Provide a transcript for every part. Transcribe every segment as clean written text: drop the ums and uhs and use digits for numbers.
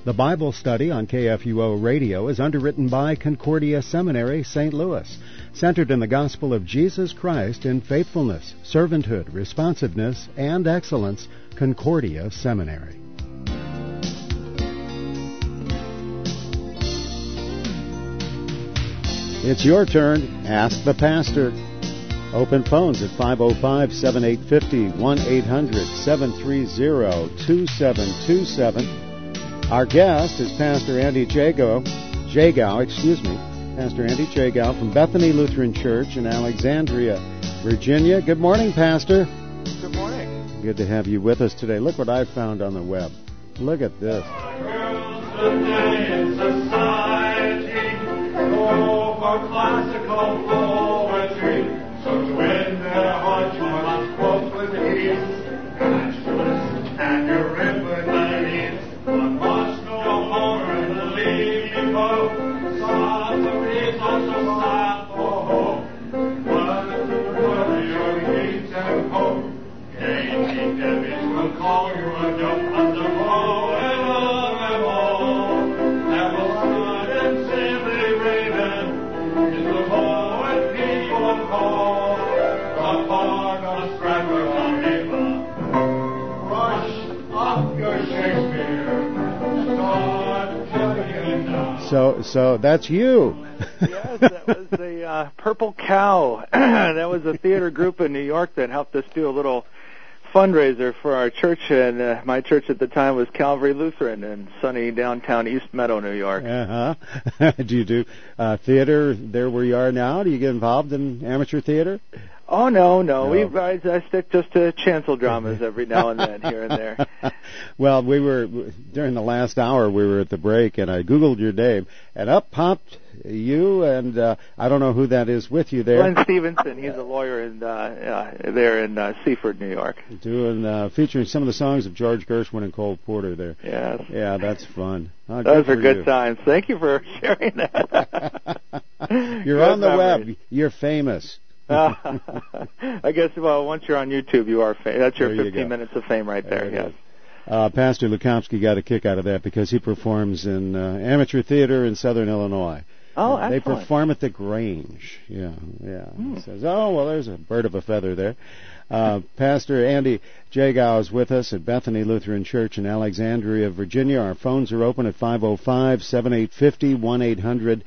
The Bible study on KFUO Radio is underwritten by Concordia Seminary, St. Louis, centered in the gospel of Jesus Christ in faithfulness, servanthood, responsiveness, and excellence. Concordia Seminary. It's your turn. Ask the pastor. Open phones at 505-7850, 1-800-730-2727. Our guest is Pastor Andy Jagow, Pastor Andy Jagow from Bethany Lutheran Church in Alexandria, Virginia. Good morning, Pastor. Good morning. Good to have you with us today. Look what I found on the web. Look at this. Classical poetry, so to win their hearts you must quote with ease. And your ribbon ladies, one must go over in the leafy boat. Socrates also Sappho, one for your heat and hope. Dainty Debbie will call you a dope under woe and love and all. And will smile and simply raven. Is the poet people call the part of Stradford on Eva? Rush up your Shakespeare, start telling now. So that's you. Yes, that was the Purple Cow. That was a theater group in New York that helped us do a little fundraiser for our church, and my church at the time was Calvary Lutheran in sunny downtown East Meadow, New York. Do you do theater there where you are now? Do you get involved in amateur theater? Oh, no. I stick just to chancel dramas every now and then, here and there. Well, we were, during the last hour, we were at the break, and I Googled your name, and up popped you, and I don't know who that is with you there. Glenn Stevenson, he's a lawyer in, there in Seaford, New York. Featuring some of the songs of George Gershwin and Cole Porter there. Yes. Yeah, that's fun. Those are good times. Thank you for sharing that. You're on the web. You're famous. I guess, once you're on YouTube, you are famous. That's your 15 minutes of fame right there, yes. Pastor Lukomsky got a kick out of that because he performs in amateur theater in Southern Illinois. Oh, excellent. They perform at the Grange. Yeah. He says, there's a bird of a feather there. Pastor Andy Jagow is with us at Bethany Lutheran Church in Alexandria, Virginia. Our phones are open at 505-7850,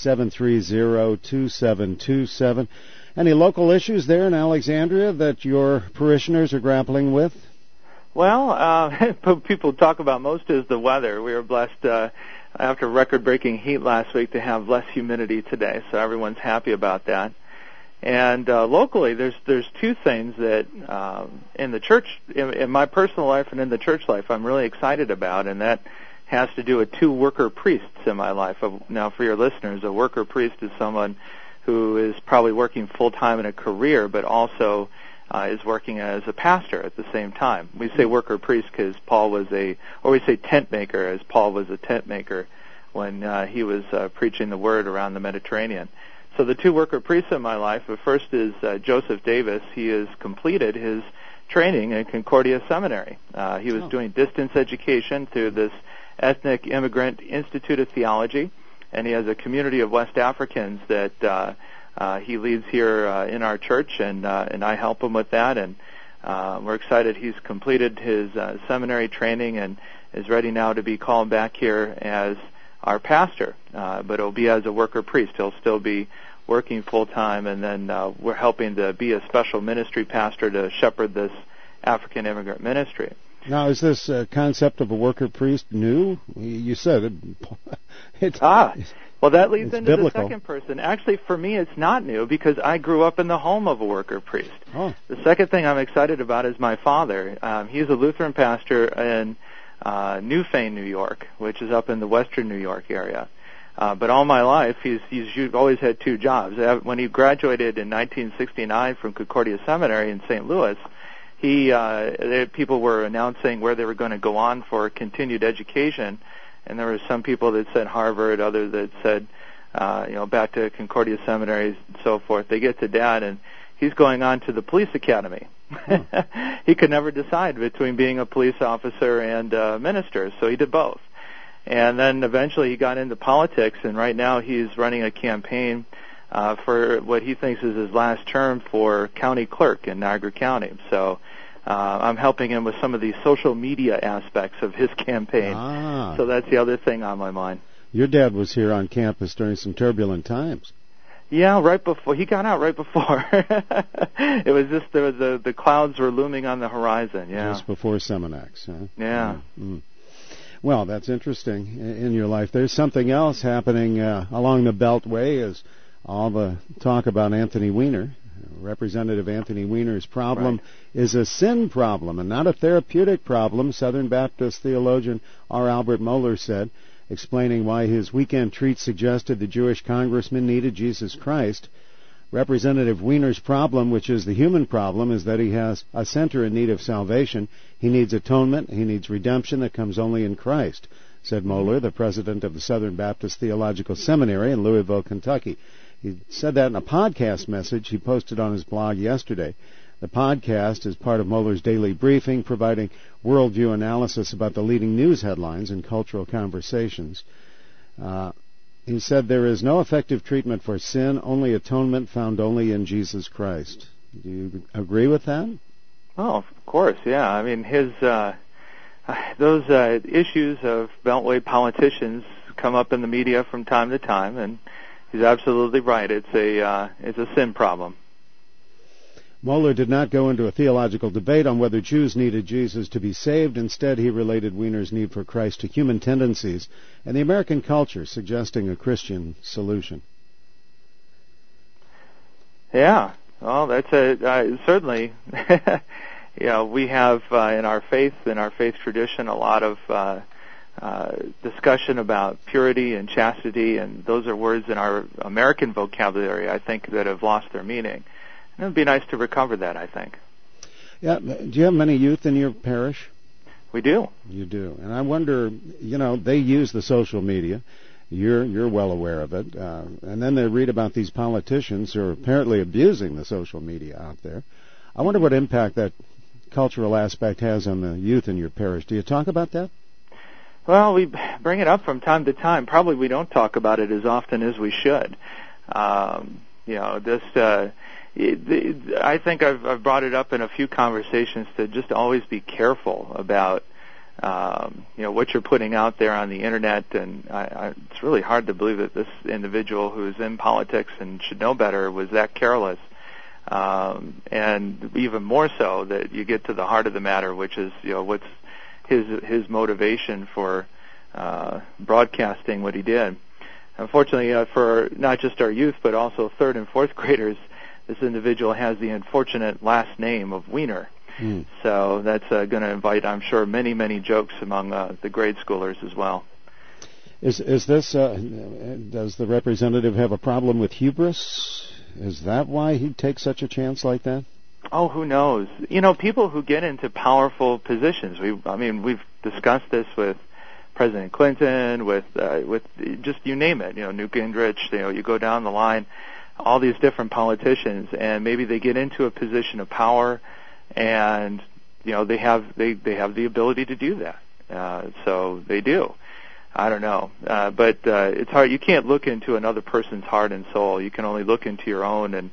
1-800-730-2727. Any local issues there in Alexandria that your parishioners are grappling with? Well, people talk about most is the weather. We were blessed after record-breaking heat last week to have less humidity today, so everyone's happy about that. And locally, there's two things that in the church, in my personal life and in the church life, I'm really excited about, and that has to do with two worker priests in my life. Now, for your listeners, a worker priest is someone who is probably working full-time in a career, but also is working as a pastor at the same time. We say worker priest because we say tent maker, as Paul was a tent maker when he was preaching the word around the Mediterranean. So the two worker priests in my life, the first is Joseph Davis. He has completed his training in Concordia Seminary. He was doing distance education through this Ethnic Immigrant Institute of Theology, and he has a community of West Africans that he leads here in our church, and I help him with that. And we're excited he's completed his seminary training and is ready now to be called back here as our pastor. But it'll be as a worker priest. He'll still be working full time, and then we're helping to be a special ministry pastor to shepherd this African immigrant ministry. Now, is this concept of a worker priest new? You said it. Well, that leads into biblical. The second person. Actually, for me, it's not new because I grew up in the home of a worker priest. Oh. The second thing I'm excited about is my father. He's a Lutheran pastor in Newfane, New York, which is up in the western New York area. But all my life, he's always had two jobs. When he graduated in 1969 from Concordia Seminary in St. Louis, people were announcing where they were going to go on for continued education, and there were some people that said Harvard, others that said, back to Concordia Seminary and so forth. They get to Dad, and he's going on to the police academy. He could never decide between being a police officer and a minister, so he did both. And then eventually he got into politics, and right now he's running a campaign for what he thinks is his last term for county clerk in Niagara County. So I'm helping him with some of the social media aspects of his campaign. So that's the other thing on my mind. Your dad was here on campus during some turbulent times. Yeah, right before he got out. Right before it was just there was the clouds were looming on the horizon. Yeah, just before Seminex. Huh? Yeah. Mm-hmm. Well, that's interesting in your life. There's something else happening along the Beltway. Is all the talk about Anthony Weiner. Representative Anthony Weiner's problem is a sin problem and not a therapeutic problem, Southern Baptist theologian R. Albert Mohler said, explaining why his weekend treat suggested the Jewish congressman needed Jesus Christ. Representative Weiner's problem, which is the human problem, is that he has a sinner in need of salvation. He needs atonement. He needs redemption that comes only in Christ, said Mohler, the president of the Southern Baptist Theological Seminary in Louisville, Kentucky. He said that in a podcast message he posted on his blog yesterday. The podcast is part of Mohler's daily briefing, providing worldview analysis about the leading news headlines and cultural conversations. He said there is no effective treatment for sin, only atonement found only in Jesus Christ. Do you agree with that? Oh, of course, yeah. I mean, those issues of Beltway politicians come up in the media from time to time, and he's absolutely right. It's a sin problem. Mohler did not go into a theological debate on whether Jews needed Jesus to be saved. Instead, he related Weiner's need for Christ to human tendencies and the American culture, suggesting a Christian solution. Yeah, well, that's certainly. We have in our faith tradition, a lot of discussion about purity and chastity, and those are words in our American vocabulary, I think, that have lost their meaning. It would be nice to recover that, I think. Yeah. Do you have many youth in your parish? We do. You do. And I wonder, they use the social media. You're well aware of it. And then they read about these politicians who are apparently abusing the social media out there. I wonder what impact that cultural aspect has on the youth in your parish. Do you talk about that? Well, we bring it up from time to time. Probably we don't talk about it as often as we should. I think I've brought it up in a few conversations to just always be careful about what you're putting out there on the internet, and it's really hard to believe that this individual who's in politics and should know better was that careless, and even more so that you get to the heart of the matter, which is what's his motivation for broadcasting what he did. Unfortunately, for not just our youth but also third and fourth graders, this individual has the unfortunate last name of Weiner. So that's going to invite, I'm sure, many, many jokes among the grade schoolers as well. Is this, does the representative have a problem with hubris? Is that why he'd take such a chance like that? Oh, who knows? People who get into powerful positions, we've discussed this with President Clinton, with just you name it, Newt Gingrich, you go down the line, all these different politicians, and maybe they get into a position of power, and they have the ability to do that. So they do. I don't know, but it's hard. You can't look into another person's heart and soul. You can only look into your own, and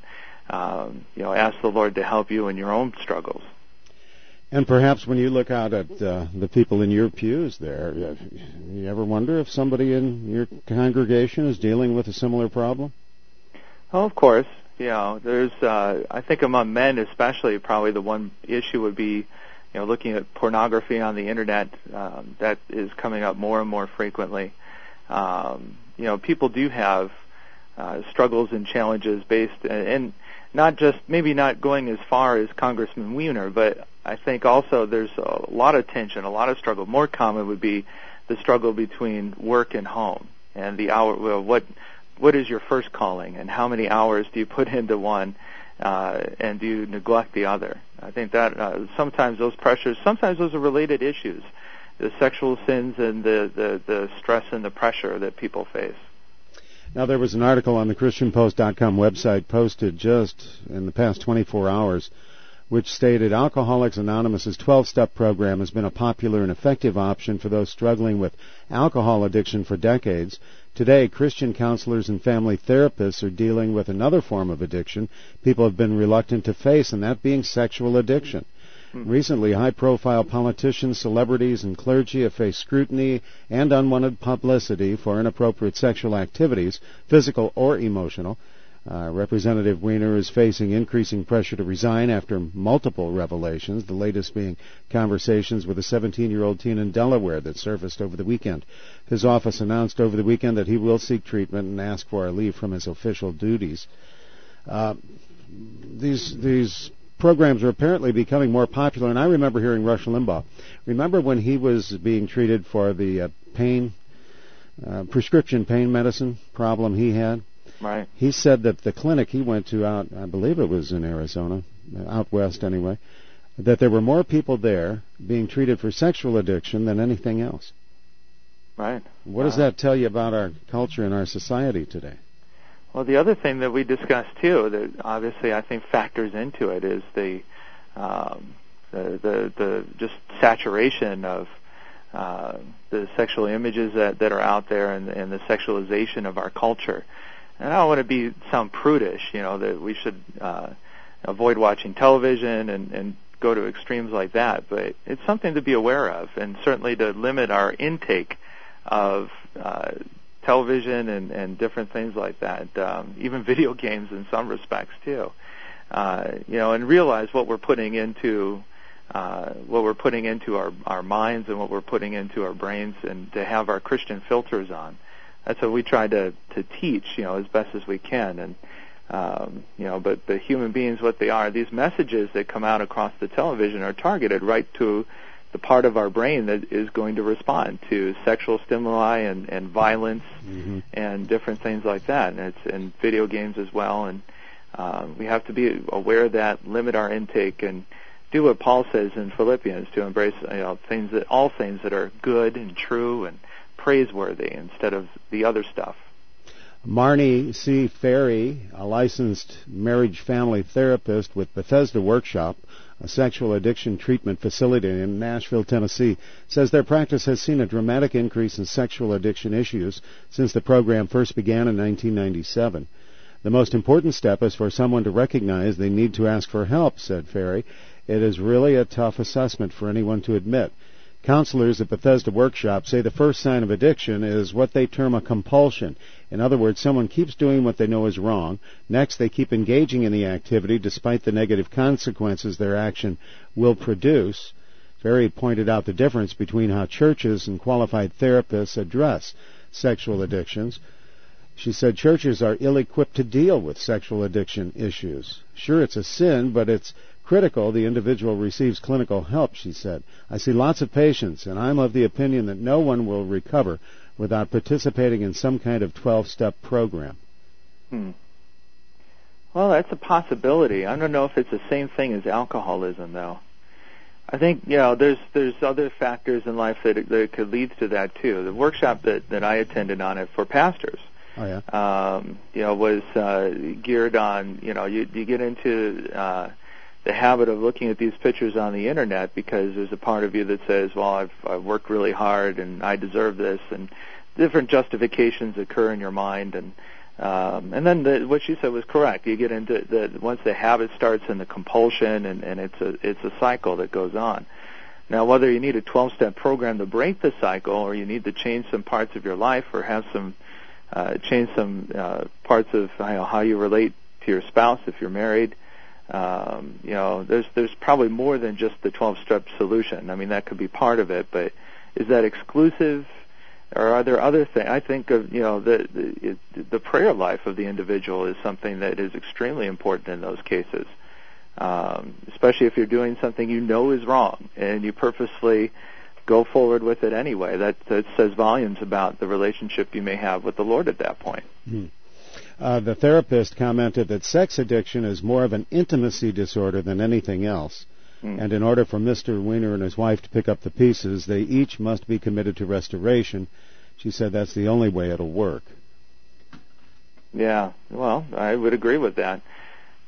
ask the Lord to help you in your own struggles. And perhaps when you look out at the people in your pews there, you ever wonder if somebody in your congregation is dealing with a similar problem? Oh, of course. There's, I think among men especially, probably the one issue would be, looking at pornography on the internet. That is coming up more and more frequently. People do have struggles and challenges based, and not just, maybe not going as far as Congressman Weiner, but I think also there's a lot of tension, a lot of struggle. More common would be the struggle between work and home, and the hour, what is your first calling, and how many hours do you put into one, and do you neglect the other? I think that sometimes those pressures, sometimes those are related issues, the sexual sins and the stress and the pressure that people face. Now, there was an article on the ChristianPost.com website posted just in the past 24 hours which stated Alcoholics Anonymous' 12-step program has been a popular and effective option for those struggling with alcohol addiction for decades. Today, Christian counselors and family therapists are dealing with another form of addiction people have been reluctant to face, and that being sexual addiction. Recently, high-profile politicians, celebrities, and clergy have faced scrutiny and unwanted publicity for inappropriate sexual activities, physical or emotional. Representative Weiner is facing increasing pressure to resign after multiple revelations, the latest being conversations with a 17-year-old teen in Delaware that surfaced over the weekend. His office announced over the weekend that he will seek treatment and ask for a leave from his official duties. These programs are apparently becoming more popular, and I remember hearing Rush Limbaugh. Remember when he was being treated for the prescription pain medicine problem he had? Right. He said that the clinic he went to out, I believe it was in Arizona, out west anyway, that there were more people there being treated for sexual addiction than anything else. Right. What does that tell you about our culture and our society today? Well, the other thing that we discussed too, that obviously I think factors into it, is the just saturation of the sexual images that are out there, and the sexualization of our culture. And I don't want to sound prudish, that we should avoid watching television and go to extremes like that, but it's something to be aware of, and certainly to limit our intake of television and different things like that, even video games in some respects too. And realize what we're putting into our minds and what we're putting into our brains, and to have our Christian filters on. That's what we try to teach, as best as we can. And but the human beings, what they are, these messages that come out across the television are targeted right to the part of our brain that is going to respond to sexual stimuli and violence and different things like that. And it's in video games as well. And we have to be aware of that, limit our intake, and do what Paul says in Philippians, to embrace all things that are good and true and praiseworthy instead of the other stuff. Marnie C. Ferry, a licensed marriage family therapist with Bethesda Workshop, a sexual addiction treatment facility in Nashville, Tennessee, says their practice has seen a dramatic increase in sexual addiction issues since the program first began in 1997. The most important step is for someone to recognize they need to ask for help, said Ferry. It is really a tough assessment for anyone to admit. Counselors at Bethesda Workshop say the first sign of addiction is what they term a compulsion. In other words, someone keeps doing what they know is wrong. Next, they keep engaging in the activity despite the negative consequences their action will produce. Ferry pointed out the difference between how churches and qualified therapists address sexual addictions. She said churches are ill-equipped to deal with sexual addiction issues. Sure, it's a sin, but it's critical the individual receives clinical help, she said. I see lots of patients, and I'm of the opinion that no one will recover without participating in some kind of 12-step program. Well, that's a possibility. I don't know if it's the same thing as alcoholism, though. I think, there's other factors in life that could lead to that, too. The workshop that I attended on it for pastors, was geared on, you get into the habit of looking at these pictures on the internet because there's a part of you that says, well, I've worked really hard and I deserve this, and different justifications occur in your mind, and then what you said was correct. You get into once the habit starts and the compulsion, and it's a cycle that goes on. Now, whether you need a 12-step program to break the cycle, or you need to change some parts of your life, or have some change some parts of how you relate to your spouse if you're married. There's probably more than just the 12-step solution. I mean, that could be part of it, but is that exclusive, or are there other things? I think of the prayer life of the individual is something that is extremely important in those cases, especially if you're doing something you know is wrong and you purposely go forward with it anyway. That says volumes about the relationship you may have with the Lord at that point. The therapist commented that sex addiction is more of an intimacy disorder than anything else. And in order for Mr. Weiner and his wife to pick up the pieces, they each must be committed to restoration. She said that's the only way it'll work. Yeah, well, I would agree with that.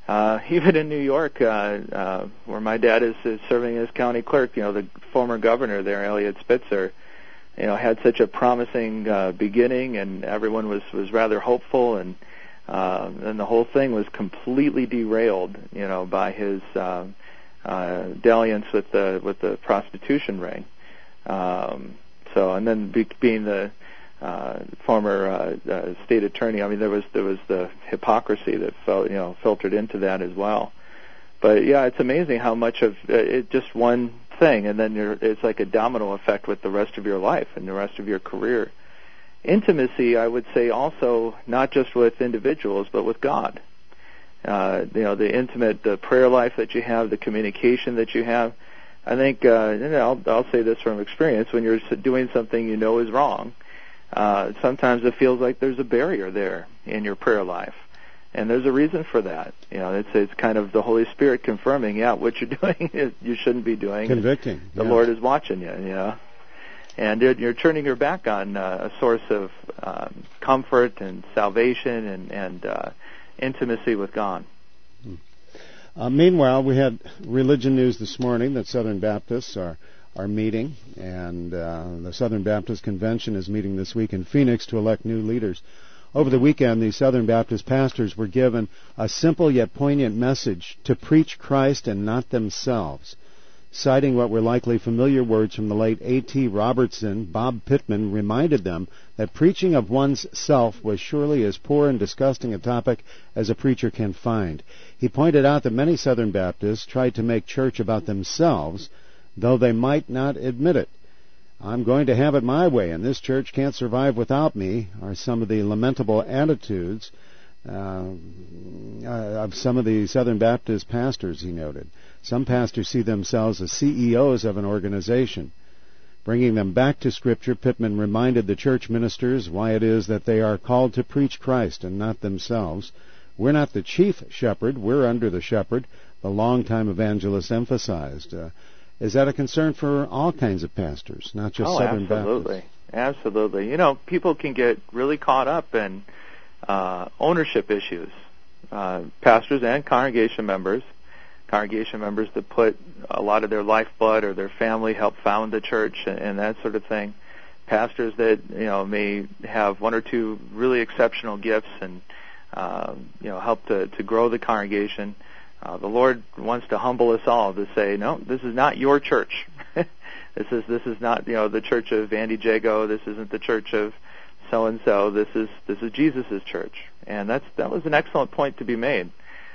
even in New York, where my dad is serving as county clerk, the former governor there, Eliot Spitzer, had such a promising beginning, and everyone was rather hopeful, and the whole thing was completely derailed, by his dalliance with the prostitution ring. And then being the former state attorney, there was the hypocrisy that filtered into that as well. But yeah, it's amazing how much of it, just one thing, and then it's like a domino effect with the rest of your life and the rest of your career. Intimacy, I would say, also not just with individuals, but with God. The intimate, the prayer life that you have, the communication that you have. I think, I'll say this from experience, when you're doing something is wrong, sometimes it feels like there's a barrier there in your prayer life. And there's a reason for that. It's kind of the Holy Spirit confirming, what you're doing you shouldn't be doing. Convicting. The Lord is watching you, And you're turning your back on a source of comfort and salvation and intimacy with God. Meanwhile, we had religion news this morning that Southern Baptists are meeting, and the Southern Baptist Convention is meeting this week in Phoenix to elect new leaders. Over the weekend, the Southern Baptist pastors were given a simple yet poignant message to preach Christ and not themselves. Citing what were likely familiar words from the late A.T. Robertson, Bob Pittman reminded them that preaching of one's self was surely as poor and disgusting a topic as a preacher can find. He pointed out that many Southern Baptists tried to make church about themselves, though they might not admit it. "I'm going to have it my way, and this church can't survive without me," are some of the lamentable attitudes of some of the Southern Baptist pastors, he noted. Some pastors see themselves as CEOs of an organization. Bringing them back to Scripture, Pittman reminded the church ministers why it is that they are called to preach Christ and not themselves. "We're not the chief shepherd, we're under the shepherd," the longtime evangelist emphasized. Is that a concern for all kinds of pastors, not just Southern Baptists? Absolutely. People can get really caught up in ownership issues. Pastors and congregation members that put a lot of their lifeblood or their family help found the church and that sort of thing. Pastors that may have one or two really exceptional gifts and help to grow the congregation. The Lord wants to humble us all to say, no, this is not your church. This is not the church of Andy Jago. This isn't the church of so and so. This is Jesus' church, and that was an excellent point to be made.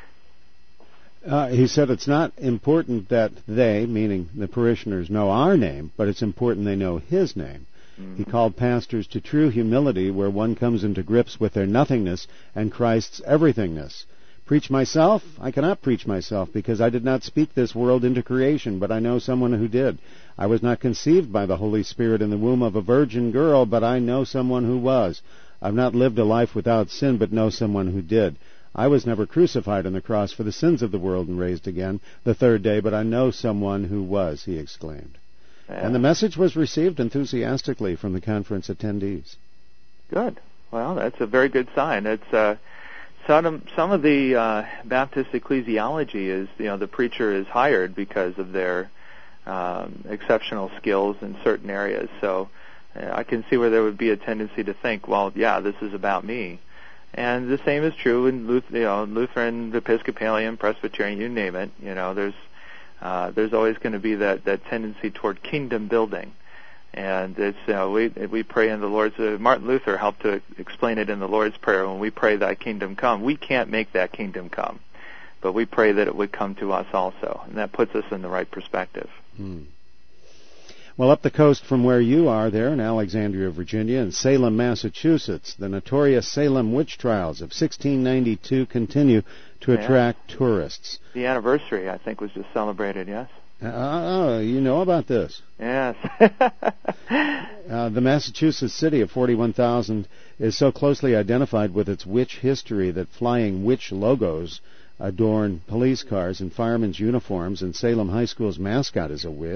He said it's not important that they, meaning the parishioners, know our name, but it's important they know His name. Mm-hmm. He called pastors to true humility, where one comes into grips with their nothingness and Christ's everythingness. "Preach myself? I cannot preach myself, because I did not speak this world into creation, but I know someone who did. I was not conceived by the Holy Spirit in the womb of a virgin girl, but I know someone who was. I've not lived a life without sin, but know someone who did. I was never crucified on the cross for the sins of the world and raised again the third day, but I know someone who was," he exclaimed. Yeah. And the message was received enthusiastically from the conference attendees. Good. Well, that's a very good sign. It's some of the Baptist ecclesiology is, the preacher is hired because of their exceptional skills in certain areas. So I can see where there would be a tendency to think, well, this is about me. And the same is true in Lutheran, Episcopalian, Presbyterian, you name it. There's always going to be that tendency toward kingdom building. And it's we pray in the Lord's. Martin Luther helped to explain it in the Lord's Prayer. When we pray, "Thy kingdom come," we can't make that kingdom come, but we pray that it would come to us also, and that puts us in the right perspective. Well, up the coast from where you are there in Alexandria, Virginia, and Salem, Massachusetts, the notorious Salem witch trials of 1692 continue to attract tourists. The anniversary, I think, was just celebrated, yes? You know about this? Yes. The Massachusetts city of 41,000 is so closely identified with its witch history that flying witch logos adorn police cars and firemen's uniforms, and Salem High School's mascot is a witch.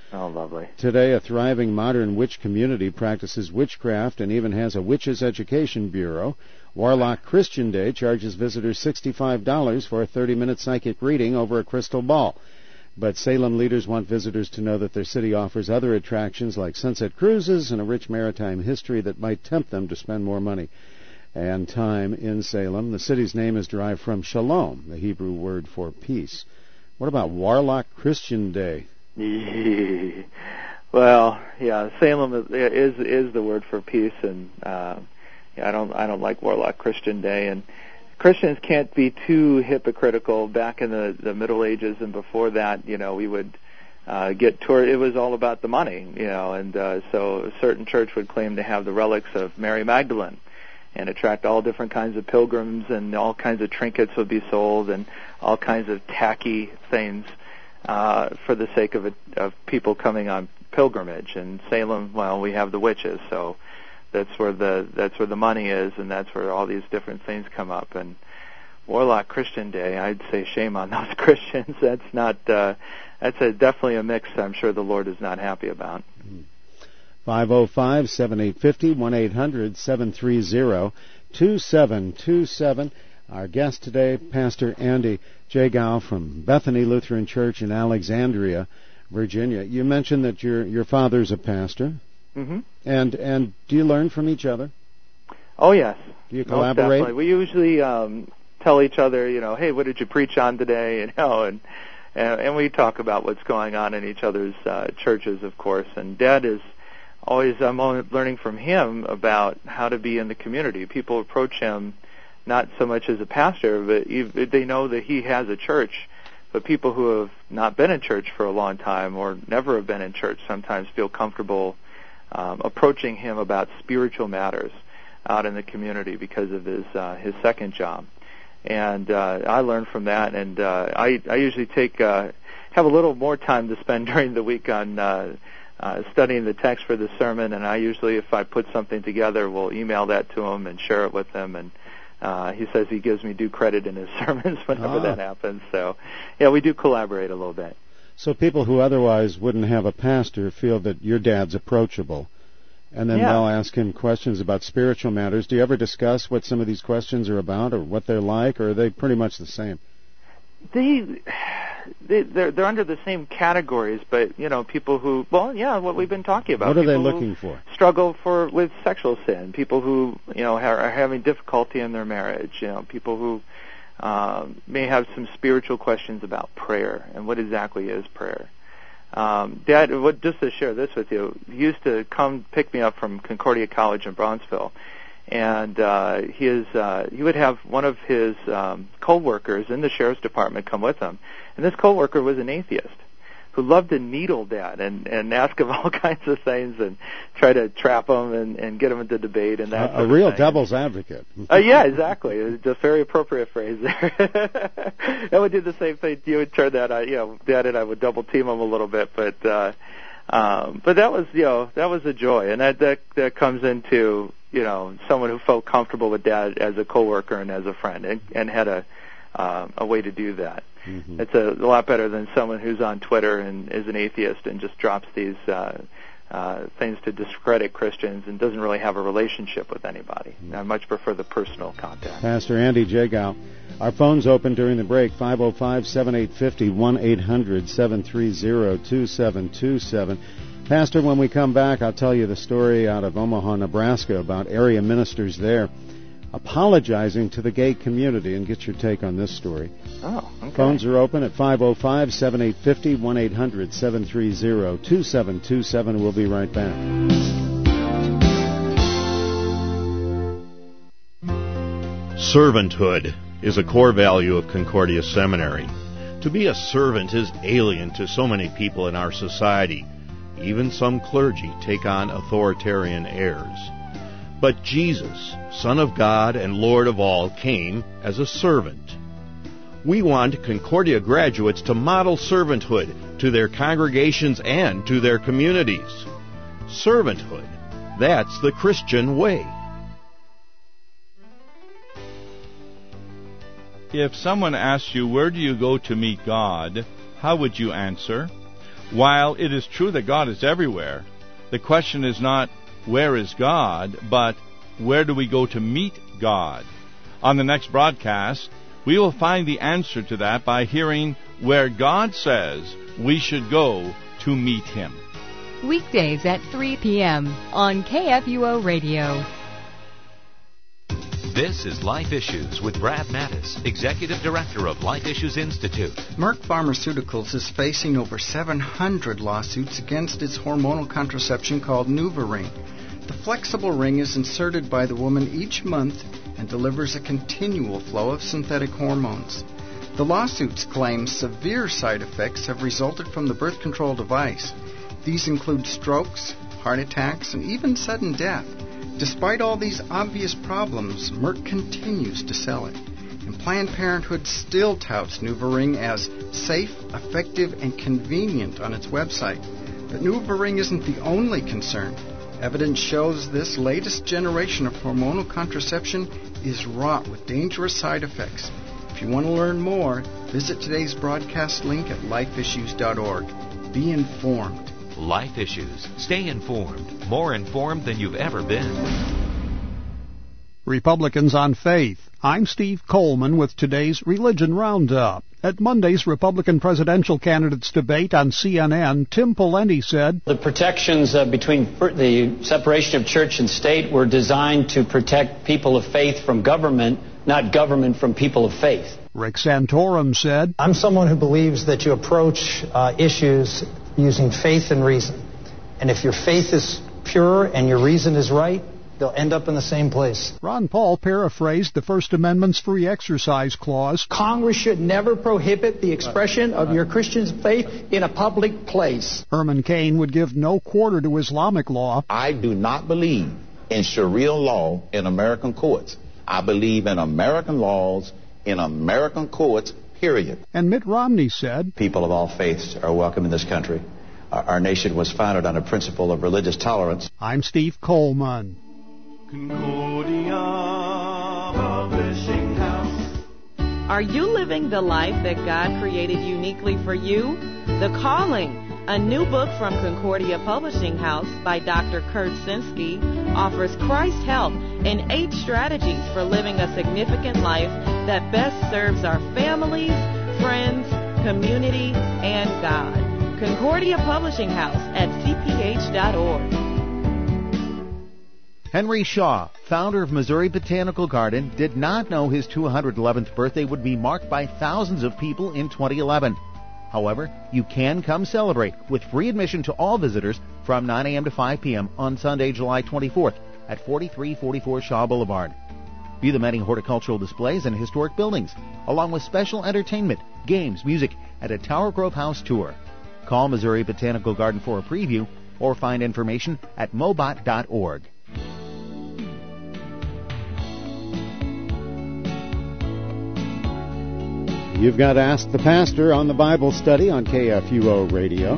Oh, lovely. Today, a thriving modern witch community practices witchcraft and even has a witches education bureau. Warlock Christian Day charges visitors $65 for a 30-minute psychic reading over a crystal ball. But Salem leaders want visitors to know that their city offers other attractions like sunset cruises and a rich maritime history that might tempt them to spend more money and time in Salem. The city's name is derived from shalom, the Hebrew word for peace. What about Warlock Christian Day? Well, yeah, Salem is the word for peace, and I don't like Warlock Christian Day, and Christians can't be too hypocritical. Back in the Middle Ages and before that, we would get toured. It was all about the money, and so a certain church would claim to have the relics of Mary Magdalene and attract all different kinds of pilgrims, and all kinds of trinkets would be sold, and all kinds of tacky things for the sake of people coming on pilgrimage. And Salem, well, we have the witches, so that's where the money is, and that's where all these different things come up. And Warlock Christian Day, I'd say shame on those Christians. That's definitely a mix I'm sure the Lord is not happy about. 505-7850, 1-800-730-2727. Our guest today, Pastor Andy Jagow from Bethany Lutheran Church in Alexandria, Virginia. You mentioned that your father's a pastor. Mm-hmm. And do you learn from each other? Oh, yes. Do you collaborate? Definitely. We usually tell each other, hey, what did you preach on today? And we talk about what's going on in each other's churches, of course. And Dad is always, I'm learning from him about how to be in the community. People approach him not so much as a pastor, but they know that he has a church. But people who have not been in church for a long time or never have been in church sometimes feel comfortable approaching him about spiritual matters out in the community because of his second job. And I learned from that, and I usually have a little more time to spend during the week on studying the text for the sermon, and I usually, if I put something together, will email that to him and share it with him, and he says he gives me due credit in his sermons whenever that happens. So, yeah, we do collaborate a little bit. So people who otherwise wouldn't have a pastor feel that your dad's approachable, and then they'll ask him questions about spiritual matters. Do you ever discuss what some of these questions are about or what they're like, or are they pretty much the same? They're under the same categories, but people who, what we've been talking about. What are they looking for? Struggle with sexual sin. People who are having difficulty in their marriage. People who may have some spiritual questions about prayer and what exactly is prayer. Dad, just to share this with you, he used to come pick me up from Concordia College in Brownsville, and he would have one of his co-workers in the sheriff's department come with him, and this co-worker was an atheist who loved to needle Dad and ask him all kinds of things and try to trap him and get him into debate and that sort a real of thing. Devil's advocate. Yeah, exactly. It's a very appropriate phrase there. I would do the same thing. You would turn that, Dad and I would double team him a little bit, but that was a joy, and that comes into someone who felt comfortable with Dad as a coworker and as a friend, and had a way to do that. Mm-hmm. It's a lot better than someone who's on Twitter and is an atheist and just drops these things to discredit Christians and doesn't really have a relationship with anybody. Mm-hmm. I much prefer the personal contact. Pastor Andy Jagow. Our phone's open during the break, 505-7850, 1-800-730-2727. Pastor, when we come back, I'll tell you the story out of Omaha, Nebraska about area ministers there apologizing to the gay community, and get your take on this story. Oh, okay. Phones are open at 505-7850, 1-800-730-2727. We'll be right back. Servanthood is a core value of Concordia Seminary. To be a servant is alien to so many people in our society. Even some clergy take on authoritarian airs. But Jesus, Son of God and Lord of all, came as a servant. We want Concordia graduates to model servanthood to their congregations and to their communities. Servanthood, that's the Christian way. If someone asks you, where do you go to meet God, how would you answer? While it is true that God is everywhere, the question is not where is God, but where do we go to meet God? On the next broadcast, we will find the answer to that by hearing where God says we should go to meet Him. Weekdays at 3 p.m. on KFUO Radio. This is Life Issues with Brad Mattis, Executive Director of Life Issues Institute. Merck Pharmaceuticals is facing over 700 lawsuits against its hormonal contraception called NuvaRing. The flexible ring is inserted by the woman each month and delivers a continual flow of synthetic hormones. The lawsuits claim severe side effects have resulted from the birth control device. These include strokes, heart attacks, and even sudden death. Despite all these obvious problems, Merck continues to sell it. And Planned Parenthood still touts NuvaRing as safe, effective, and convenient on its website. But NuvaRing isn't the only concern. Evidence shows this latest generation of hormonal contraception is wrought with dangerous side effects. If you want to learn more, visit today's broadcast link at lifeissues.org. Be informed. Life Issues. Stay informed. More informed than you've ever been. Republicans on Faith. I'm Steve Coleman with today's Religion Roundup. At Monday's Republican presidential candidates debate on CNN, Tim Pawlenty said, the protections between the separation of church and state were designed to protect people of faith from government, not government from people of faith. Rick Santorum said, I'm someone who believes that you approach issues using faith and reason. And if your faith is pure and your reason is right, they'll end up in the same place. Ron Paul paraphrased the First Amendment's free exercise clause. Congress should never prohibit the expression of your Christian faith in a public place. Herman Cain would give no quarter to Islamic law. I do not believe in Sharia law in American courts. I believe in American laws in American courts, period. And Mitt Romney said, people of all faiths are welcome in this country. Our nation was founded on a principle of religious tolerance. I'm Steve Coleman. Concordia Publishing House. Are you living the life that God created uniquely for you? The Calling, a new book from Concordia Publishing House by Dr. Kurt Sinsky, offers Christ help and 8 strategies for living a significant life that best serves our families, friends, community, and God. Concordia Publishing House at cph.org. Henry Shaw, founder of Missouri Botanical Garden, did not know his 211th birthday would be marked by thousands of people in 2011. However, you can come celebrate with free admission to all visitors from 9 a.m. to 5 p.m. on Sunday, July 24th at 4344 Shaw Boulevard. View the many horticultural displays and historic buildings, along with special entertainment, games, music, and a Tower Grove House tour. Call Missouri Botanical Garden for a preview or find information at mobot.org. You've got to Ask the Pastor on the Bible Study on KFUO Radio.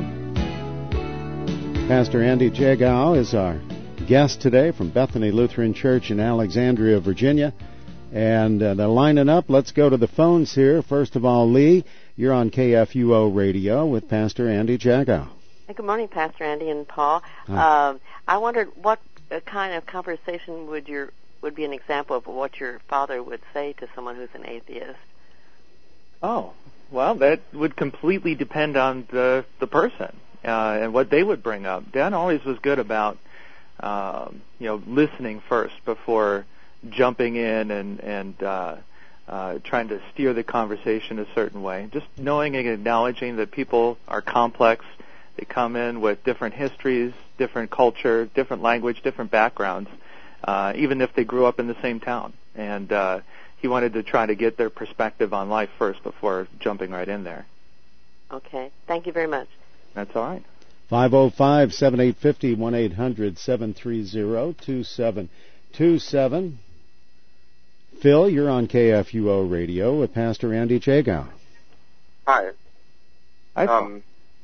Pastor Andy Jagow is our guest today from Bethany Lutheran Church in Alexandria, Virginia. And they're lining up. Let's go to the phones here. First of all, Lee, you're on KFUO Radio with Pastor Andy Jagow. Good morning, Pastor Andy and Paul. I wondered what kind of conversation would be an example of what your father would say to someone who's an atheist? Oh, well, that would completely depend on the person and what they would bring up. Dad always was good about listening first before jumping in and trying to steer the conversation a certain way. Just knowing and acknowledging that people are complex. They come in with different histories, different culture, different language, different backgrounds, even if they grew up in the same town. And he wanted to try to get their perspective on life first before jumping right in there. Okay. Thank you very much. That's all right. 505-7850, 1-800-730-2727. Phil, you're on KFUO Radio with Pastor Andy Jagow. Hi. Hi, Phil.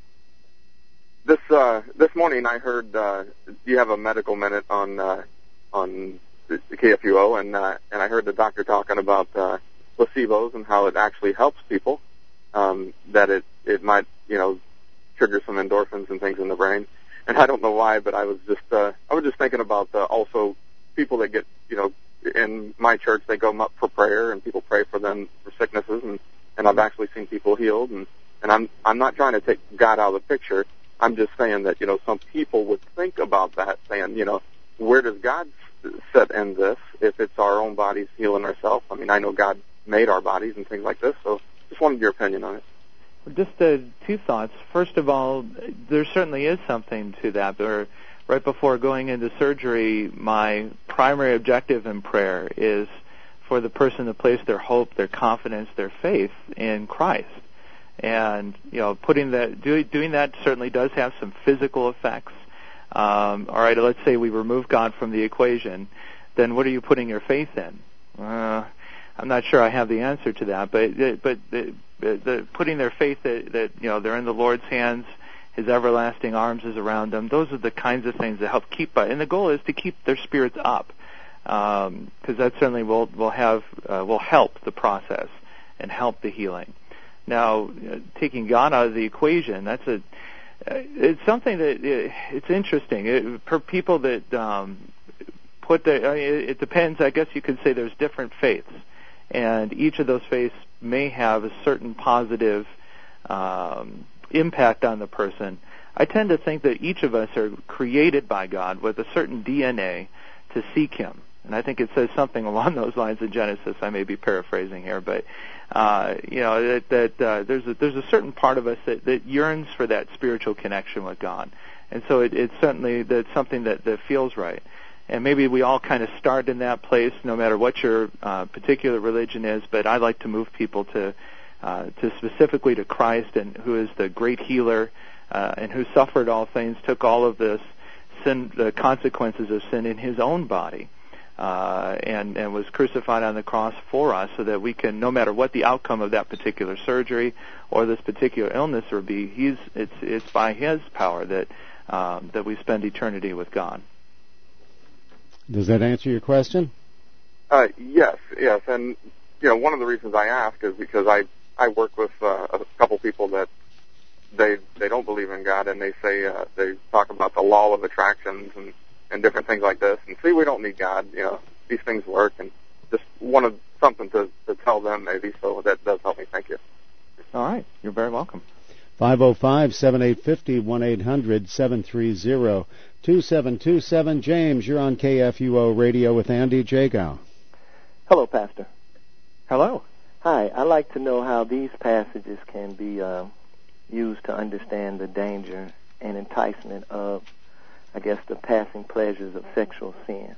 This morning I heard you have a medical minute on the KFUO, and I heard the doctor talking about placebos and how it actually helps people. That it might triggers some endorphins and things in the brain. And I don't know why, but I was just thinking about also people that get, in my church, they go up for prayer and people pray for them for sicknesses, and I've actually seen people healed, and I'm not trying to take God out of the picture. I'm just saying that, some people would think about that, saying, where does God sit in this if it's our own bodies healing ourselves? I mean, I know God made our bodies and things like this, so just wanted your opinion on it. Well, just two thoughts. First of all, there certainly is something to that. Right before going into surgery, my primary objective in prayer is for the person to place their hope, their confidence, their faith in Christ. And, doing that certainly does have some physical effects. All right, let's say we remove God from the equation. Then what are you putting your faith in? I'm not sure I have the answer to that. But the putting their faith that they're in the Lord's hands, His everlasting arms is around them. Those are the kinds of things that help keep. And the goal is to keep their spirits up, because that certainly will help the process and help the healing. Now, taking God out of the equation, it's something that it's interesting. For people that it depends. I guess you could say there's different faiths, and each of those faiths may have a certain positive impact on the person. I tend to think that each of us are created by God with a certain DNA to seek Him. And I think it says something along those lines in Genesis. I may be paraphrasing here, but there's a certain part of us that yearns for that spiritual connection with God, and so it's certainly that's something that feels right. And maybe we all kind of start in that place, no matter what your particular religion is. But I like to move people to specifically to Christ, and who is the great healer, and who suffered all things, took all of this sin, the consequences of sin in His own body. And was crucified on the cross for us, so that we can, no matter what the outcome of that particular surgery or this particular illness would be, it's by His power that we spend eternity with God. Does that answer your question? Yes, and one of the reasons I ask is because I work with a couple people that they don't believe in God, and they say they talk about the law of attractions and different things like this, and see, we don't need God, these things work, and just wanted something to tell them maybe, so that does help me. Thank you. All right, you're very welcome. 505-7850, 1-800-730-2727. James, you're on KFUO Radio with Andy Jagow. Hello, Pastor. Hello. Hi, I'd like to know how these passages can be used to understand the danger and enticement of, I guess, the passing pleasures of sexual sin.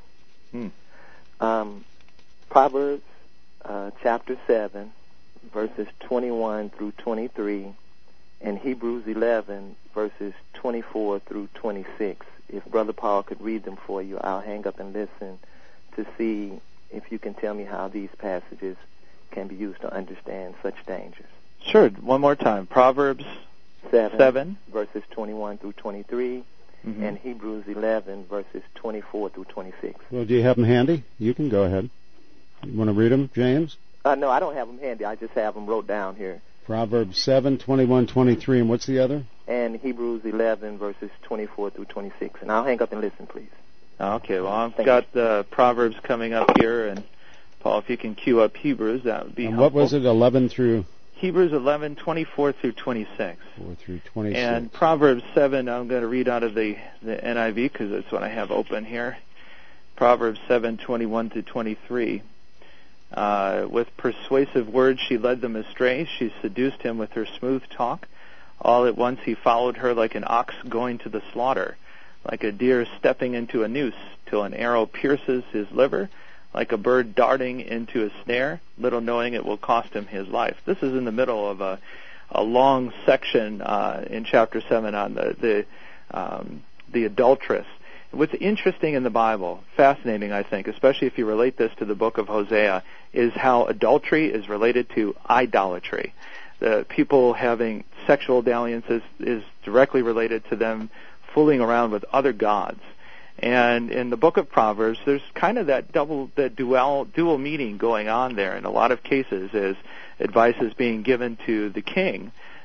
Proverbs chapter 7, verses 21 through 23, and Hebrews 11, verses 24 through 26. If Brother Paul could read them for you, I'll hang up and listen to see if you can tell me how these passages can be used to understand such dangers. Sure. One more time. Proverbs 7. Verses 21 through 23. Mm-hmm. And Hebrews 11, verses 24 through 26. Well, do you have them handy? You can go ahead. You want to read them, James? No, I don't have them handy. I just have them wrote down here. Proverbs 7, 21, 23, and what's the other? And Hebrews 11, verses 24 through 26. And I'll hang up and listen, please. Okay, well, I've got the Proverbs coming up here, and Paul, if you can cue up Hebrews, that would be helpful. What was it, 11 through? Hebrews 11, 24 through 26. 4 through 26. And Proverbs 7, I'm going to read out of the NIV because that's what I have open here. Proverbs 7, 21 to 23. With persuasive words she led them astray. She seduced him with her smooth talk. All at once he followed her like an ox going to the slaughter, like a deer stepping into a noose, till an arrow pierces his liver, like a bird darting into a snare, little knowing it will cost him his life. This is in the middle of a long section in chapter 7 on the adulteress. What's interesting in the Bible, fascinating I think, especially if you relate this to the book of Hosea, is how adultery is related to idolatry. The people having sexual dalliances is directly related to them fooling around with other gods. And in the book of Proverbs, there's kind of that dual meaning going on there in a lot of cases, as advice is being given to the king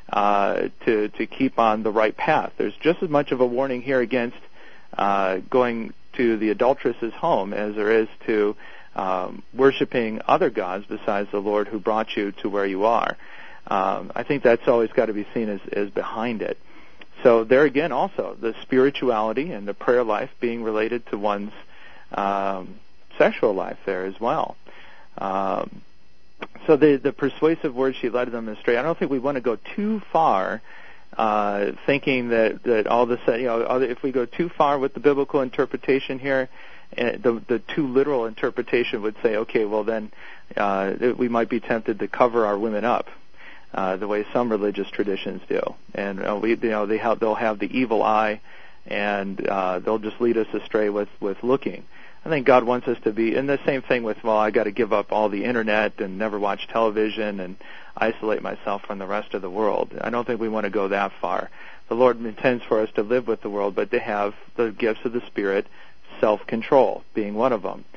to keep on the right path. There's just as much of a warning here against going to the adulteress's home as there is to worshiping other gods besides the Lord who brought you to where you are. I think that's always got to be seen as behind it. So there again, also the spirituality and the prayer life being related to one's sexual life there as well. So the persuasive words, she led them astray. I don't think we want to go too far, thinking that all of a sudden, if we go too far with the biblical interpretation here, the too literal interpretation would say, okay, well then we might be tempted to cover our women up, the way some religious traditions do, and they'll have the evil eye, and they'll just lead us astray with looking. I think God wants us to be, and the same thing with, I got to give up all the internet and never watch television and isolate myself from the rest of the world. I don't think we want to go that far. The Lord intends for us to live with the world, but to have the gifts of the Spirit, self-control being one of them.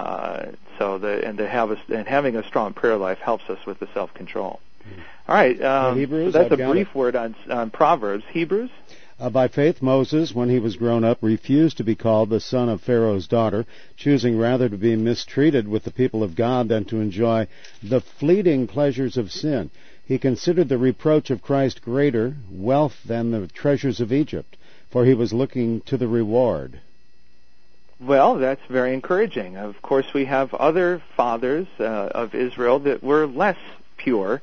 Having a strong prayer life helps us with the self-control. All right, Hebrews, so that's a brief word on Proverbs. Hebrews? By faith, Moses, when he was grown up, refused to be called the son of Pharaoh's daughter, choosing rather to be mistreated with the people of God than to enjoy the fleeting pleasures of sin. He considered the reproach of Christ greater wealth than the treasures of Egypt, for he was looking to the reward. Well, that's very encouraging. Of course, we have other fathers of Israel that were less pure.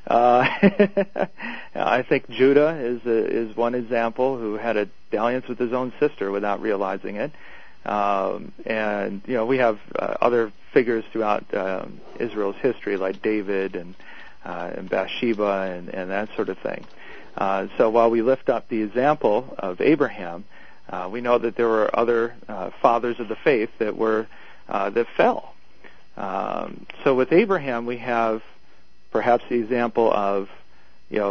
I think Judah is one example who had a dalliance with his own sister without realizing it. And we have other figures throughout Israel's history, like David and Bathsheba and that sort of thing. So while we lift up the example of Abraham, we know that there were other fathers of the faith that fell. So with Abraham, we have perhaps the example of, there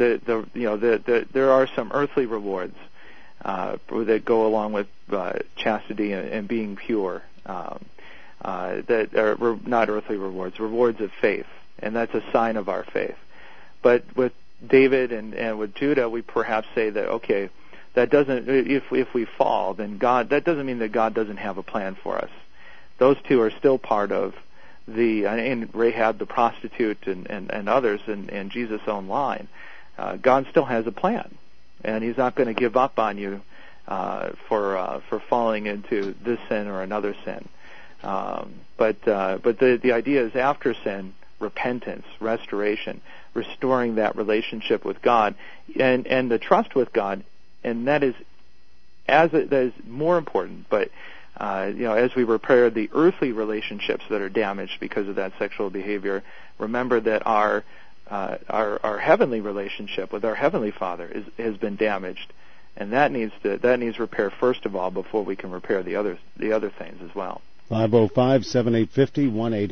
are some earthly rewards that go along with chastity and being pure. That are not earthly rewards, rewards of faith, and that's a sign of our faith. But with David and with Judah, we perhaps say that, okay, that doesn't. If we fall, then that doesn't mean that God doesn't have a plan for us. Those two are still part of and Rahab the prostitute and others in Jesus' own line. God still has a plan, and He's not going to give up on you for falling into this sin or another sin. But the idea is after sin, repentance, restoration, restoring that relationship with God, and the trust with God, and that is more important. But as we repair the earthly relationships that are damaged because of that sexual behavior, remember that our heavenly relationship with our Heavenly Father has been damaged, and that needs repair first of all before we can repair the other things as well. 505-7850,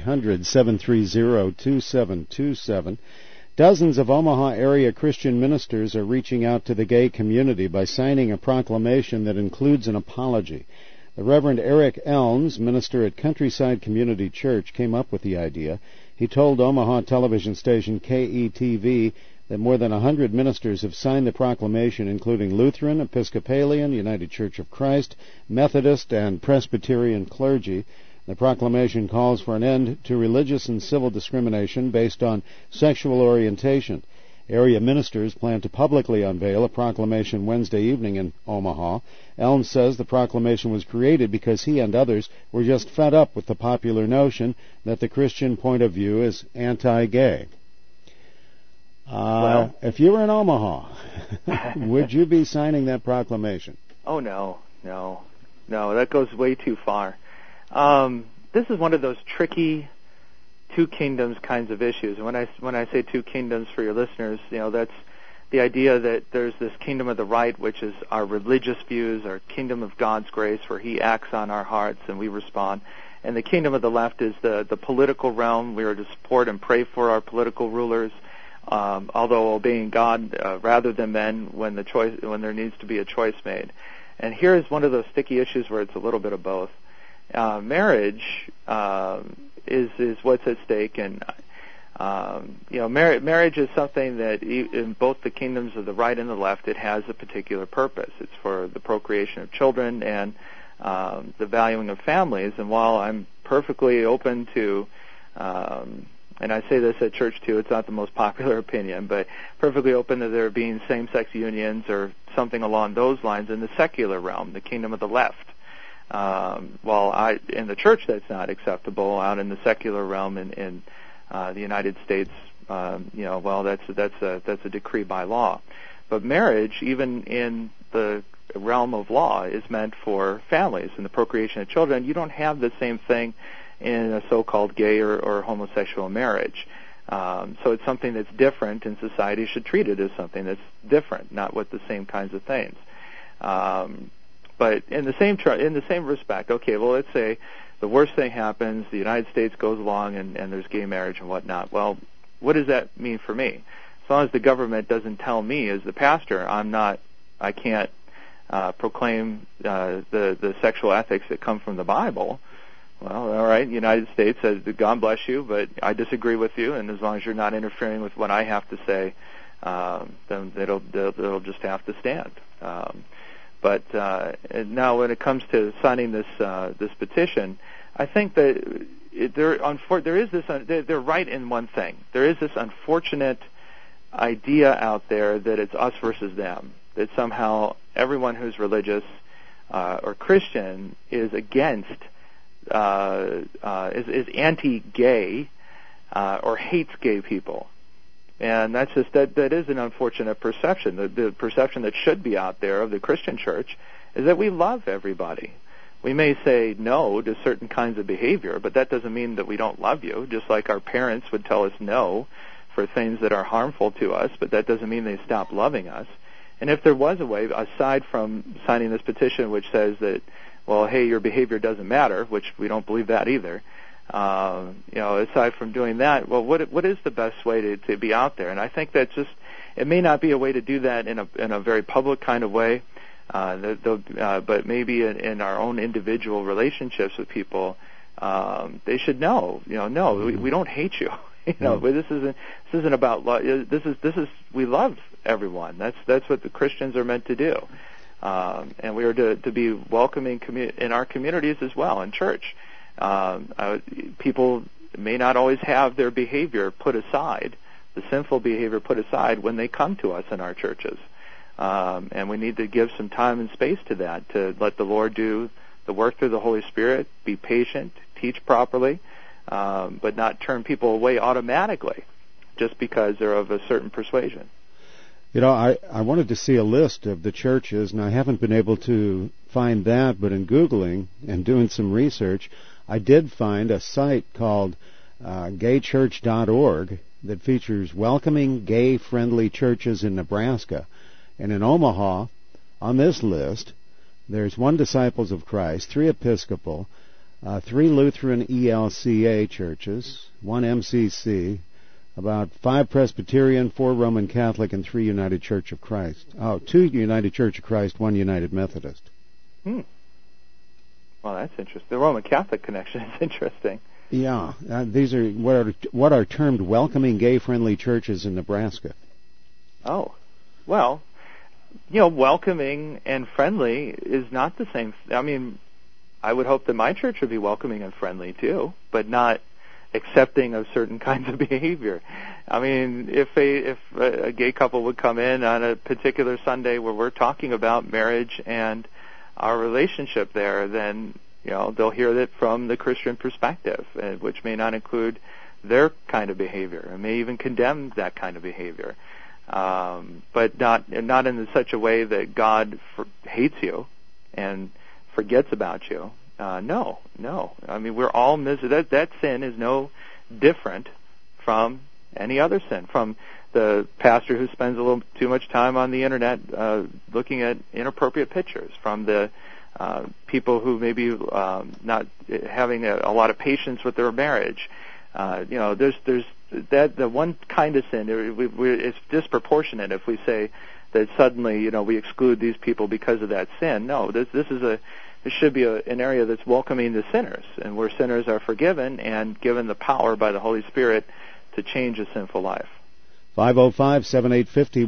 1-800-730-2727. Dozens of Omaha area Christian ministers are reaching out to the gay community by signing a proclamation that includes an apology. The Reverend Eric Elms, minister at Countryside Community Church, came up with the idea. He told Omaha television station KETV that more than 100 ministers have signed the proclamation, including Lutheran, Episcopalian, United Church of Christ, Methodist, and Presbyterian clergy. The proclamation calls for an end to religious and civil discrimination based on sexual orientation. Area ministers plan to publicly unveil a proclamation Wednesday evening in Omaha. Elms says the proclamation was created because he and others were just fed up with the popular notion that the Christian point of view is anti-gay. If you were in Omaha, would you be signing that proclamation? Oh, no, that goes way too far. This is one of those tricky two kingdoms kinds of issues. And when I say two kingdoms for your listeners, that's the idea that there's this kingdom of the right, which is our religious views, our kingdom of God's grace, where He acts on our hearts and we respond. And the kingdom of the left is the political realm. We are to support and pray for our political rulers, although obeying God rather than men when there needs to be a choice made. And here is one of those sticky issues where it's a little bit of both. Marriage is what's at stake, and Marriage is something that in both the kingdoms of the right and the left, it has a particular purpose. It's for the procreation of children and the valuing of families. And while I'm perfectly open to, and I say this at church too, it's not the most popular opinion, but perfectly open to there being same-sex unions or something along those lines in the secular realm, the kingdom of the left. While in the church that's not acceptable, out in the secular realm in the United States, that's a decree by law. But marriage, even in the realm of law, is meant for families and the procreation of children. You don't have the same thing in a so-called gay or homosexual marriage. So it's something that's different, and society should treat it as something that's different, not with the same kinds of things. But in the same respect, okay, well, let's say the worst thing happens, the United States goes along and there's gay marriage and whatnot. Well, what does that mean for me? As long as the government doesn't tell me as the pastor, I can't proclaim the sexual ethics that come from the Bible. Well, all right, the United States says, God bless you, but I disagree with you, and as long as you're not interfering with what I have to say, then it'll just have to stand. But now, when it comes to signing this petition, I think that they're right in one thing. There is this unfortunate idea out there that it's us versus them. That somehow everyone who's religious or Christian is against, is anti-gay or hates gay people. And that's just that is an unfortunate perception. The perception that should be out there of the Christian church is that we love everybody. We may say no to certain kinds of behavior, but that doesn't mean that we don't love you, just like our parents would tell us no for things that are harmful to us, but that doesn't mean they stop loving us. And if there was a way, aside from signing this petition which says that, well, hey, your behavior doesn't matter, which we don't believe that either, aside from doing that, well, what is the best way to be out there? And I think that it may not be a way to do that in a very public kind of way, but maybe in our own individual relationships with people, they should know, we don't hate you. This isn't about love. This is we love everyone. That's what the Christians are meant to do, and we are to be welcoming in our communities as well in church. People may not always have their behavior put aside, the sinful behavior put aside when they come to us in our churches. And we need to give some time and space to that, to let the Lord do the work through the Holy Spirit, be patient, teach properly, but not turn people away automatically just because they're of a certain persuasion. I wanted to see a list of the churches, and I haven't been able to find that, but in Googling and doing some research, I did find a site called gaychurch.org that features welcoming gay-friendly churches in Nebraska. And in Omaha, on this list, there's 1 Disciples of Christ, 3 Episcopal, 3 Lutheran ELCA churches, 1 MCC, about 5 Presbyterian, 4 Roman Catholic, and 3 United Church of Christ. 2 United Church of Christ, 1 United Methodist. Well, that's interesting. The Roman Catholic connection is interesting. Yeah, these are what are termed welcoming gay-friendly churches in Nebraska. Oh, well, welcoming and friendly is not the same. I mean, I would hope that my church would be welcoming and friendly too, but not accepting of certain kinds of behavior. I mean, if a gay couple would come in on a particular Sunday where we're talking about marriage and our relationship there, then they'll hear that from the Christian perspective, which may not include their kind of behavior, and may even condemn that kind of behavior, but not in such a way that God hates you and forgets about you. No. I mean, we're all miserable. That sin is no different from any other sin. From the pastor who spends a little too much time on the internet looking at inappropriate pictures. From the people who maybe not having a lot of patience with their marriage. There's that the one kind of sin. It's disproportionate if we say that suddenly we exclude these people because of that sin. No, this should be an area that's welcoming the sinners, and where sinners are forgiven and given the power by the Holy Spirit to change a sinful life. 505-7850,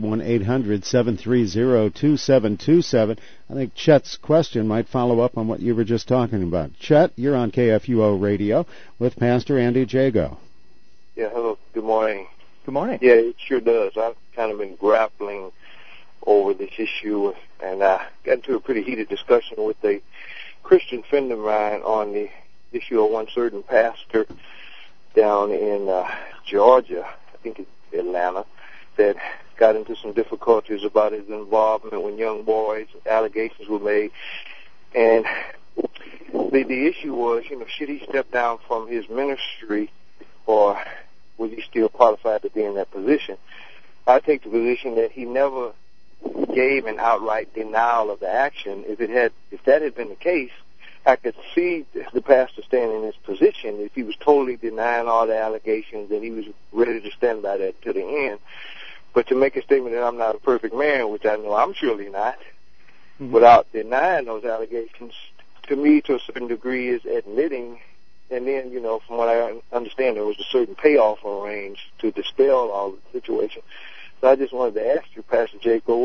1-800-730-2727. I think Chet's question might follow up on what you were just talking about. Chet, you're on KFUO Radio with Pastor Andy Jago. Yeah, hello. Good morning. Good morning. Yeah, it sure does. I've kind of been grappling over this issue, and I got into a pretty heated discussion with a Christian friend of mine on the issue of one certain pastor down in Georgia, I think it's Atlanta, that got into some difficulties about his involvement when young boys, allegations were made. And the issue was, should he step down from his ministry, or was he still qualified to be in that position? I take the position that he never gave an outright denial of the action. If that had been the case, I could see the pastor standing in his position. If he was totally denying all the allegations, then he was ready to stand by that to the end. But to make a statement that I'm not a perfect man, which I know I'm surely not, without denying those allegations, to me, to a certain degree, is admitting. And then, from what I understand, there was a certain payoff arranged to dispel all the situation. So I just wanted to ask you, Pastor Jacob,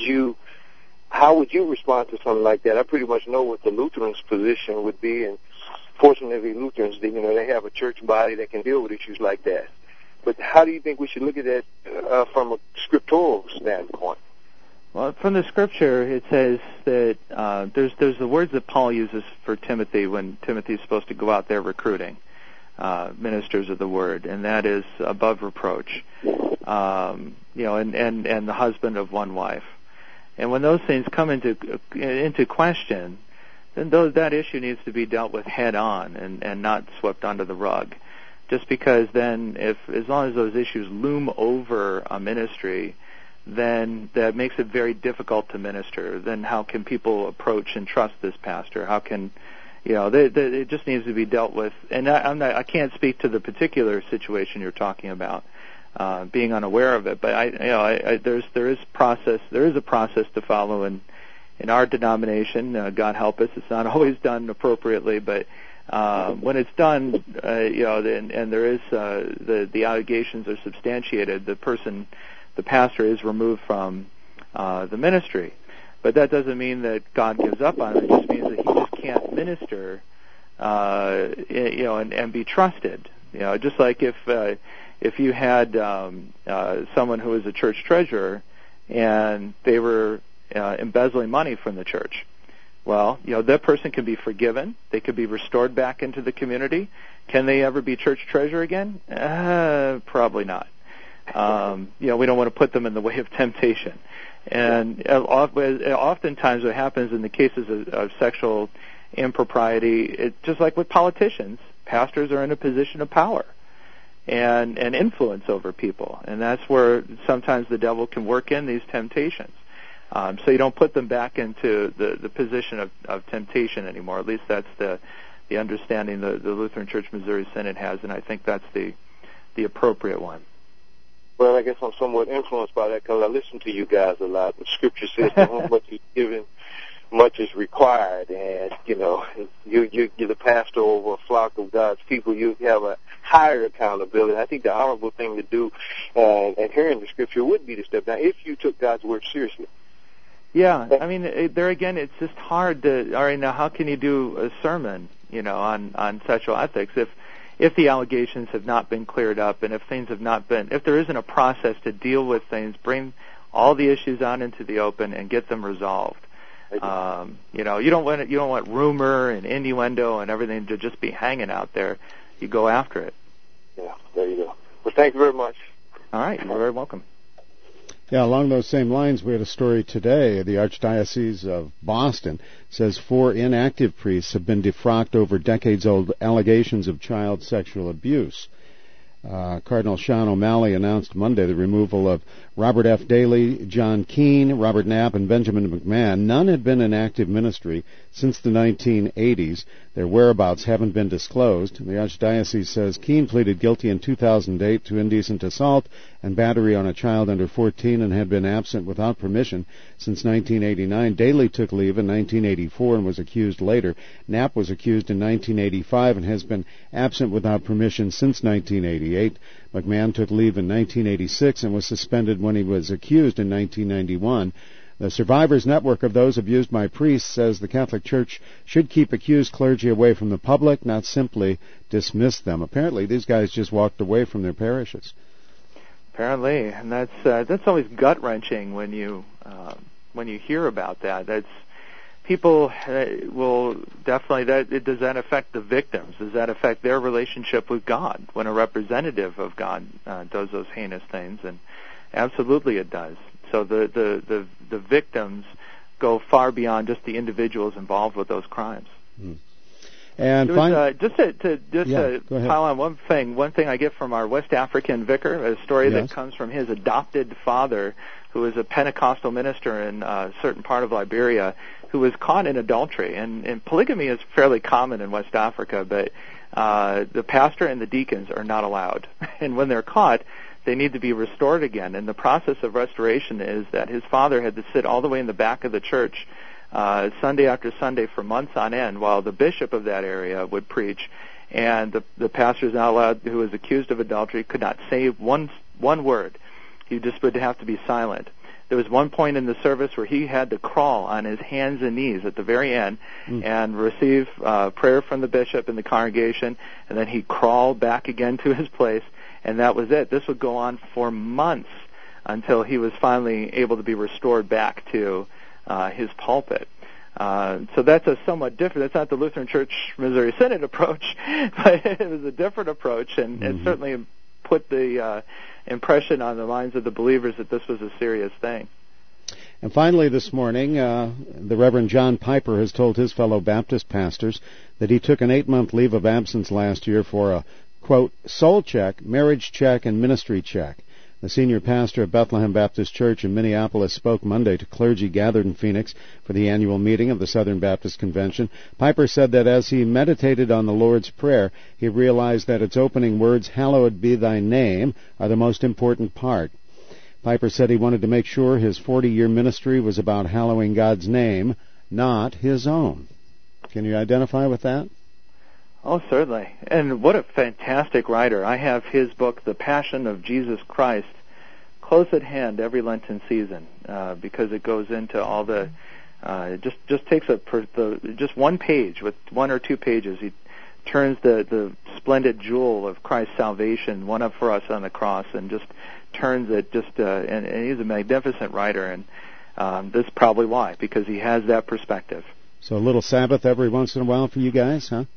how would you respond to something like that? I pretty much know what the Lutherans' position would be, and fortunately, Lutherans, they have a church body that can deal with issues like that. But how do you think we should look at that from a scriptural standpoint? Well, from the Scripture, it says that there's the words that Paul uses for Timothy when Timothy's supposed to go out there recruiting ministers of the Word, and that is above reproach, and the husband of one wife. And when those things come into question, then that issue needs to be dealt with head on and not swept under the rug. Just because then, as long as those issues loom over a ministry, then that makes it very difficult to minister. Then how can people approach and trust this pastor? How can, it just needs to be dealt with. And I can't speak to the particular situation you're talking about. Being unaware of it, but there is a process to follow in our denomination. God help us, it's not always done appropriately, but when it's done, and there is the allegations are substantiated, the pastor is removed from the ministry. But that doesn't mean that God gives up on him. It just means that he just can't minister, and be trusted. Just like if you had someone who was a church treasurer and they were embezzling money from the church, well, that person can be forgiven. They could be restored back into the community. Can they ever be church treasurer again? Probably not. We don't want to put them in the way of temptation. And oftentimes what happens in the cases of sexual impropriety, just like with politicians, pastors are in a position of power and influence over people. And that's where sometimes the devil can work in these temptations. So you don't put them back into the position of temptation anymore. At least that's the understanding the Lutheran Church Missouri Synod has, and I think that's the appropriate one. Well, I guess I'm somewhat influenced by that because I listen to you guys a lot. The Scripture says to whom much is given, much is required. And, you're the pastor over a flock of God's people. You have a higher accountability. I think the honorable thing to do, adhering to Scripture, would be to step down if you took God's Word seriously. Yeah, I mean, there again, it's just hard to, all right, now how can you do a sermon, on sexual ethics if the allegations have not been cleared up and if there isn't a process to deal with things, bring all the issues out into the open and get them resolved. You don't want rumor and innuendo and everything to just be hanging out there. You go after it. Yeah, there you go. Well, thank you very much. All right, you're very welcome. Yeah, along those same lines, we had a story today. The Archdiocese of Boston says 4 inactive priests have been defrocked over decades-old allegations of child sexual abuse. Cardinal Sean O'Malley announced Monday the removal of Robert F. Daly, John Keene, Robert Knapp, and Benjamin McMahon. None had been in active ministry since the 1980s. Their whereabouts haven't been disclosed. The Archdiocese says Keene pleaded guilty in 2008 to indecent assault and battery on a child under 14 and had been absent without permission since 1989. Daly took leave in 1984 and was accused later. Knapp was accused in 1985 and has been absent without permission since 1980. 1988. McMahon took leave in 1986 and was suspended when he was accused in 1991. The Survivors Network of Those Abused by Priests says the Catholic Church should keep accused clergy away from the public, not simply dismiss them. Apparently, these guys just walked away from their parishes. Apparently, and that's always gut-wrenching when you hear about that. That's people will definitely. Does that affect the victims? Does that affect their relationship with God when a representative of God does those heinous things? And absolutely, it does. So the victims go far beyond just the individuals involved with those crimes. And just to pile on one thing I get from our West African vicar, a story that comes from his adopted father, who is a Pentecostal minister in a certain part of Liberia, who was caught in adultery. And polygamy is fairly common in West Africa, but the pastor and the deacons are not allowed. And when they're caught, they need to be restored again. And the process of restoration is that his father had to sit all the way in the back of the church Sunday after Sunday for months on end while the bishop of that area would preach. And the pastor is not allowed, who was accused of adultery, could not say one word. He just would have to be silent. There was one point in the service where he had to crawl on his hands and knees at the very end and receive prayer from the bishop and the congregation, and then he'd crawl back again to his place, and that was it. This would go on for months until he was finally able to be restored back to his pulpit. So that's a somewhat different. That's not the Lutheran Church Missouri Synod approach, but it was a different approach, and it certainly put the impression on the minds of the believers that this was a serious thing. And finally this morning, the Reverend John Piper has told his fellow Baptist pastors that he took an 8-month leave of absence last year for a, quote, soul check, marriage check, and ministry check. The senior pastor of Bethlehem Baptist Church in Minneapolis spoke Monday to clergy gathered in Phoenix for the annual meeting of the Southern Baptist Convention. Piper said that as he meditated on the Lord's Prayer, he realized that its opening words, "Hallowed be thy name," are the most important part. Piper said he wanted to make sure his 40-year ministry was about hallowing God's name, not his own. Can you identify with that? Oh, certainly. And what a fantastic writer. I have his book, The Passion of Jesus Christ, close at hand every Lenten season because it goes into all the just takes just one page, with 1 or 2 pages. He turns the splendid jewel of Christ's salvation, won up for us on the cross, and just turns it and he's a magnificent writer, and this is probably why, because he has that perspective. So a little Sabbath every once in a while for you guys, huh?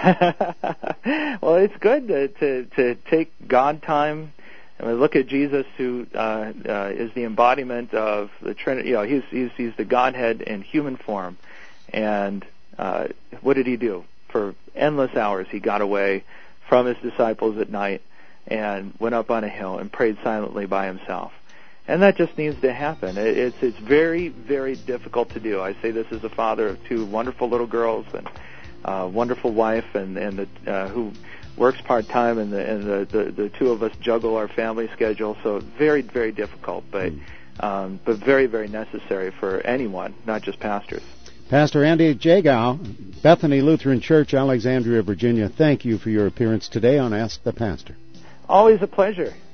Well, it's good to take God time and look at Jesus, who is the embodiment of the Trinity. You know, he's the Godhead in human form, and what did he do? For endless hours, he got away from his disciples at night and went up on a hill and prayed silently by himself. And that just needs to happen. It's very, very difficult to do. I say this as a father of 2 wonderful little girls and wonderful wife, and who works part-time, and the 2 of us juggle our family schedule. So very, very difficult, but very, very necessary for anyone, not just pastors. Pastor Andy Jagow, Bethany Lutheran Church, Alexandria, Virginia, thank you for your appearance today on Ask the Pastor. Always a pleasure.